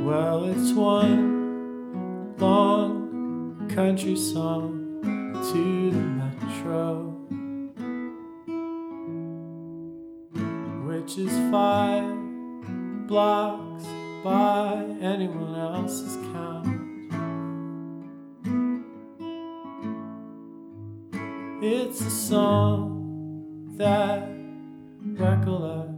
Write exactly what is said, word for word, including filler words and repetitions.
Well, it's one long country song to the metro, which is five blocks by anyone else's count. It's a song that recollects